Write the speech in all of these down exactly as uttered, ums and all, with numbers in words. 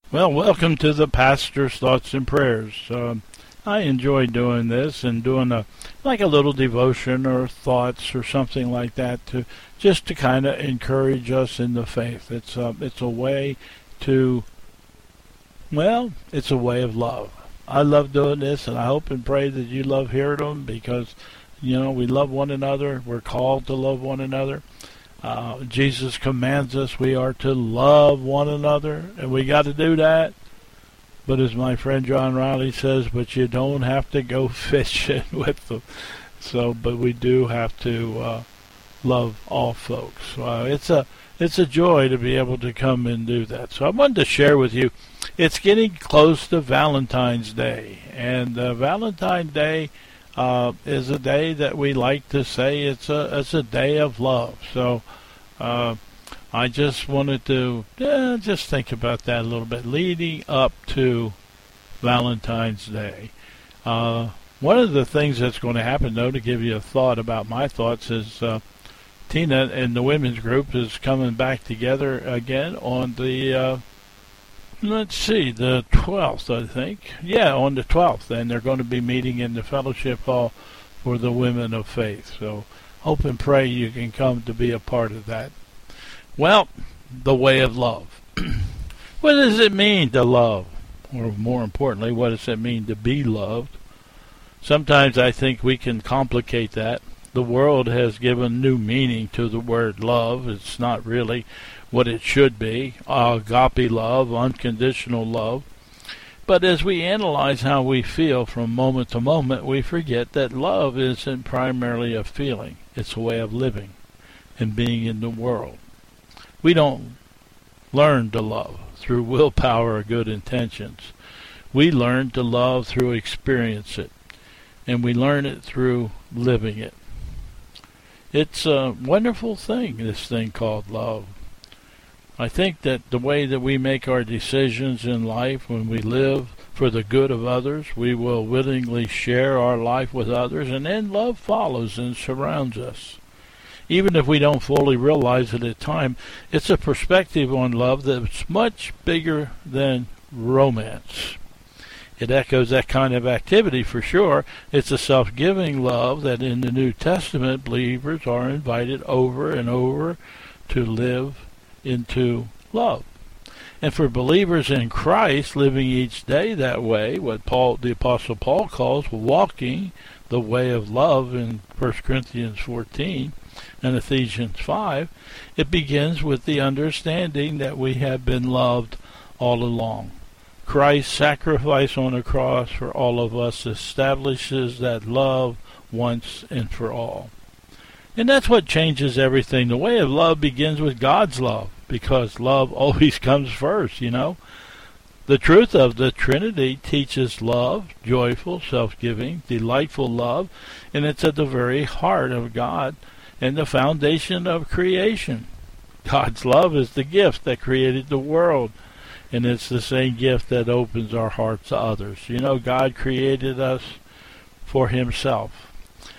Well, welcome to the Pastor's Thoughts and Prayers. Um, I enjoy doing this and doing a like a little devotion or thoughts or something like that to just to kind of encourage us in the faith. It's a, it's a way to, well, it's a way of love. I love doing this, and I hope and pray that you love hearing them because, you know, we love one another. We're called to love one another. Uh, Jesus commands us we are to love one another, and we got to do that. But as my friend John Riley says, but you don't have to go fishing with them. So, but we do have to uh, love all folks. Uh, it's a it's a joy to be able to come and do that. So I wanted to share with you. It's getting close to Valentine's Day, and uh, Valentine's Day uh, is a day that we like to say it's a it's a day of love. So. Uh, I just wanted to eh, just think about that a little bit, leading up to Valentine's Day. Uh, one of the things that's going to happen, though, to give you a thought about my thoughts, is uh, Tina and the women's group is coming back together again on the, uh, let's see, the twelfth, I think. Yeah, on the twelfth, and they're going to be meeting in the fellowship hall for the women of faith. So hope and pray you can come to be a part of that. Well, the way of love. What does it mean to love? Or more importantly, what does it mean to be loved? Sometimes I think we can complicate that. The world has given new meaning to the word love. It's not really what it should be. Agape love, unconditional love. But as we analyze how we feel from moment to moment, we forget that love isn't primarily a feeling. It's a way of living and being in the world. We don't learn to love through willpower or good intentions. We learn to love through experience it, and we learn it through living it. It's a wonderful thing, this thing called love. I think that the way that we make our decisions in life when we live for the good of others, we will willingly share our life with others, and then love follows and surrounds us. Even if we don't fully realize it at the time, it's a perspective on love that's much bigger than romance. It echoes that kind of activity for sure. It's a self-giving love that in the New Testament believers are invited over and over to live into love. And for believers in Christ, living each day that way, what Paul, the Apostle Paul calls walking the way of love in First Corinthians fourteen, and Ephesians five, it begins with the understanding that we have been loved all along. Christ's sacrifice on the cross for all of us establishes that love once and for all. And that's what changes everything. The way of love begins with God's love, because love always comes first, you know. The truth of the Trinity teaches love, joyful, self-giving, delightful love, and it's at the very heart of God and the foundation of creation. God's love is the gift that created the world, and it's the same gift that opens our hearts to others. You know, God created us for himself,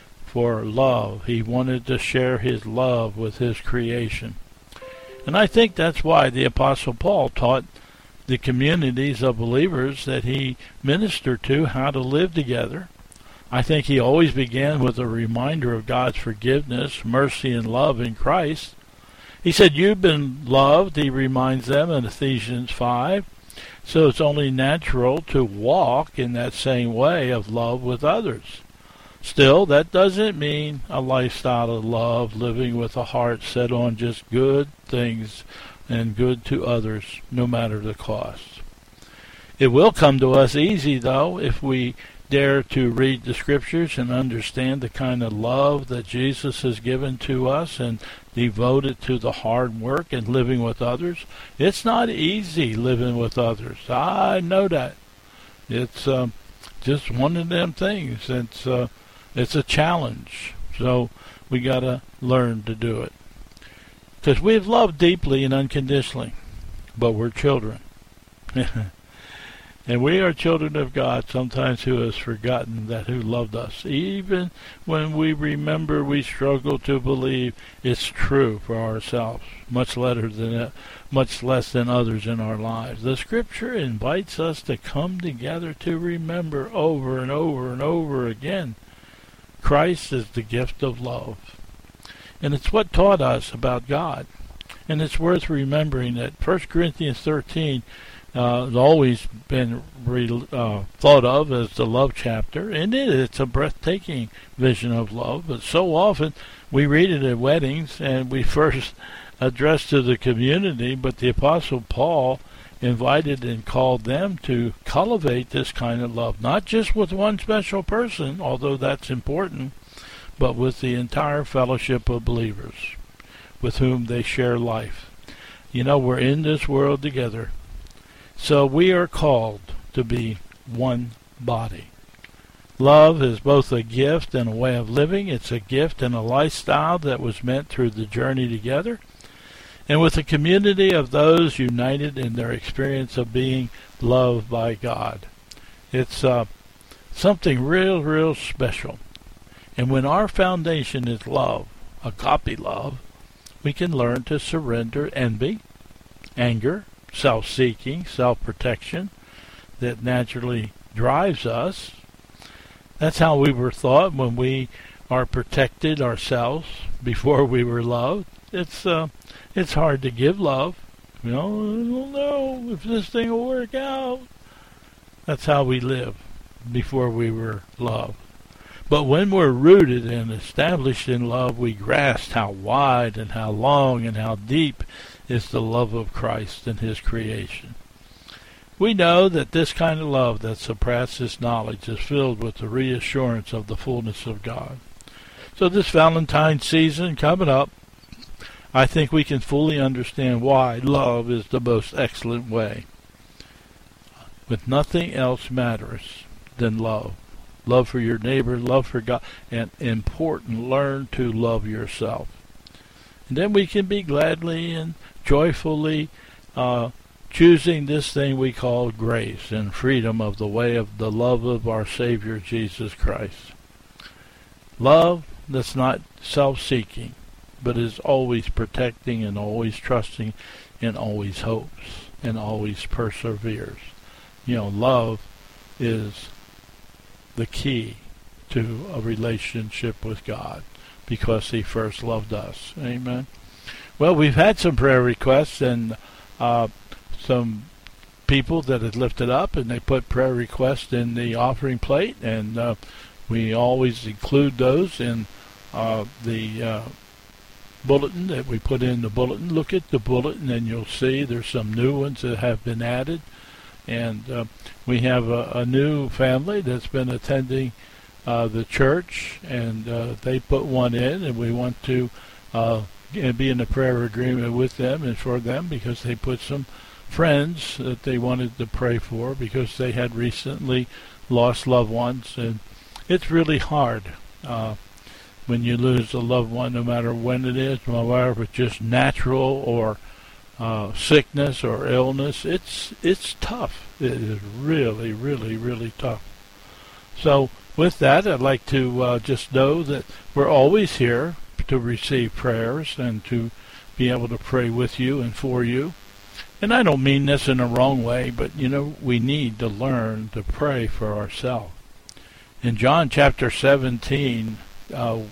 for love. He wanted to share his love with his creation. And I think that's why the Apostle Paul taught the communities of believers that he ministered to how to live together. I think he always began with a reminder of God's forgiveness, mercy, and love in Christ. He said, you've been loved, he reminds them in Ephesians five. So it's only natural to walk in that same way of love with others. Still, that doesn't mean a lifestyle of love, living with a heart set on just good things and good to others, no matter the cost. It will come to us easy, though, if we dare to read the Scriptures and understand the kind of love that Jesus has given to us and devote it to the hard work and living with others. It's not easy living with others. I know that. It's um, just one of them things. It's, uh, it's a challenge. So we got to learn to do it. Because we've loved deeply and unconditionally, but we're children. And we are children of God, sometimes who has forgotten that who loved us. Even when we remember, we struggle to believe it's true for ourselves, much less than much less than others in our lives. The Scripture invites us to come together to remember over and over and over again. Christ is the gift of love. And it's what taught us about God. And it's worth remembering that First Corinthians thirteen Uh, has always been re- uh, thought of as the love chapter, and it, it's a breathtaking vision of love. But so often we read it at weddings, and we first address to the community, but the Apostle Paul invited and called them to cultivate this kind of love, not just with one special person, although that's important, but with the entire fellowship of believers with whom they share life. You know, we're in this world together. So we are called to be one body. Love is both a gift and a way of living. It's a gift and a lifestyle that was meant through the journey together, and with a community of those united in their experience of being loved by God. It's uh, something real, real special. And when our foundation is love, agape love, we can learn to surrender envy, anger, self-seeking, self-protection that naturally drives us. That's how we were thought when we are protected ourselves before we were loved. It's uh, it's hard to give love. You know, I don't know if this thing will work out. That's how we live before we were loved. But when we're rooted and established in love, we grasp how wide and how long and how deep is the love of Christ and His creation. We know that this kind of love that surpasses knowledge is filled with the reassurance of the fullness of God. So this Valentine's season coming up, I think we can fully understand why love is the most excellent way. With nothing else matters than love. Love for your neighbor, love for God, and important, learn to love yourself. And then we can be gladly and joyfully uh, choosing this thing we call grace and freedom of the way of the love of our Savior Jesus Christ. Love that's not self-seeking, but is always protecting and always trusting and always hopes and always perseveres. You know, love is the key to a relationship with God because He first loved us. Amen. Well, we've had some prayer requests and uh, some people that had lifted up, and they put prayer requests in the offering plate, and uh, we always include those in uh, the uh, bulletin that we put in the bulletin. Look at the bulletin, and you'll see there's some new ones that have been added. And uh, we have a, a new family that's been attending uh, the church, and uh, they put one in, and we want to uh, be in a prayer agreement with them and for them because they put some friends that they wanted to pray for because they had recently lost loved ones. And it's really hard uh, when you lose a loved one, no matter when it is, no matter if it's just natural or Uh, sickness or illness. It's it's tough. It is really, really, really tough. So with that, I'd like to uh, just know that we're always here to receive prayers and to be able to pray with you and for you. And I don't mean this in a wrong way, but, you know, we need to learn to pray for ourselves. In John chapter seventeen, uh,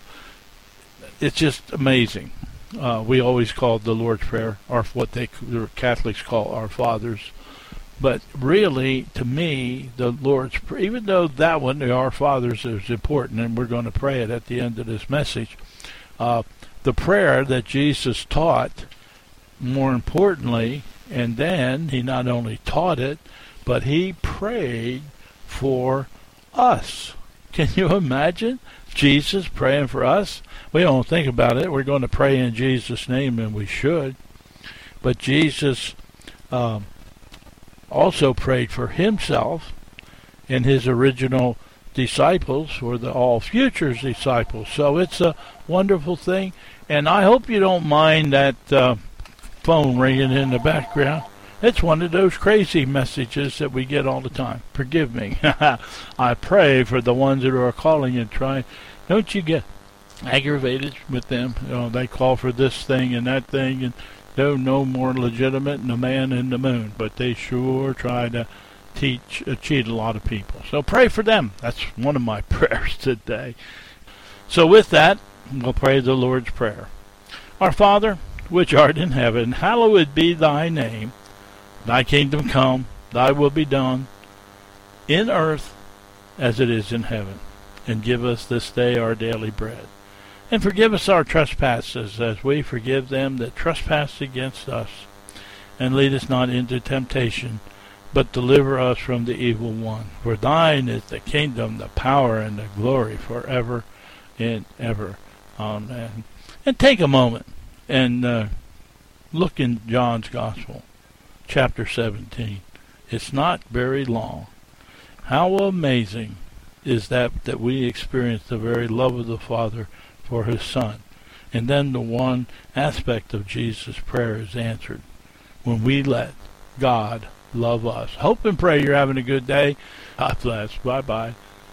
it's just amazing. Uh, we always call the Lord's Prayer, or what they the Catholics call Our Fathers. But really, to me, the Lord's Prayer, even though that one, the Our Fathers, is important, and we're going to pray it at the end of this message, uh, the prayer that Jesus taught, more importantly, and then He not only taught it, but He prayed for us. Can you imagine Jesus praying for us? We don't think about it. We're going to pray in Jesus' name, and we should. But Jesus um, also prayed for Himself and His original disciples, for the all future disciples. So it's a wonderful thing. And I hope you don't mind that uh, phone ringing in the background. It's one of those crazy messages that we get all the time. Forgive me. I pray for the ones that are calling and trying. Don't you get aggravated with them? You know, they call for this thing and that thing, and they're no more legitimate than a man in the moon. But they sure try to teach, uh, cheat a lot of people. So pray for them. That's one of my prayers today. So with that, we'll pray the Lord's Prayer. Our Father, which art in heaven, hallowed be thy name. Thy kingdom come, thy will be done, in earth as it is in heaven. And give us this day our daily bread. And forgive us our trespasses, as we forgive them that trespass against us. And lead us not into temptation, but deliver us from the evil one. For thine is the kingdom, the power, and the glory forever and ever. Amen. And take a moment and uh, look in John's Gospel, chapter seventeen. It's not very long. How amazing is that that we experience the very love of the Father for his Son. And then the one aspect of Jesus' prayer is answered when we let God love us. Hope and pray you're having a good day. God bless. Bye-bye.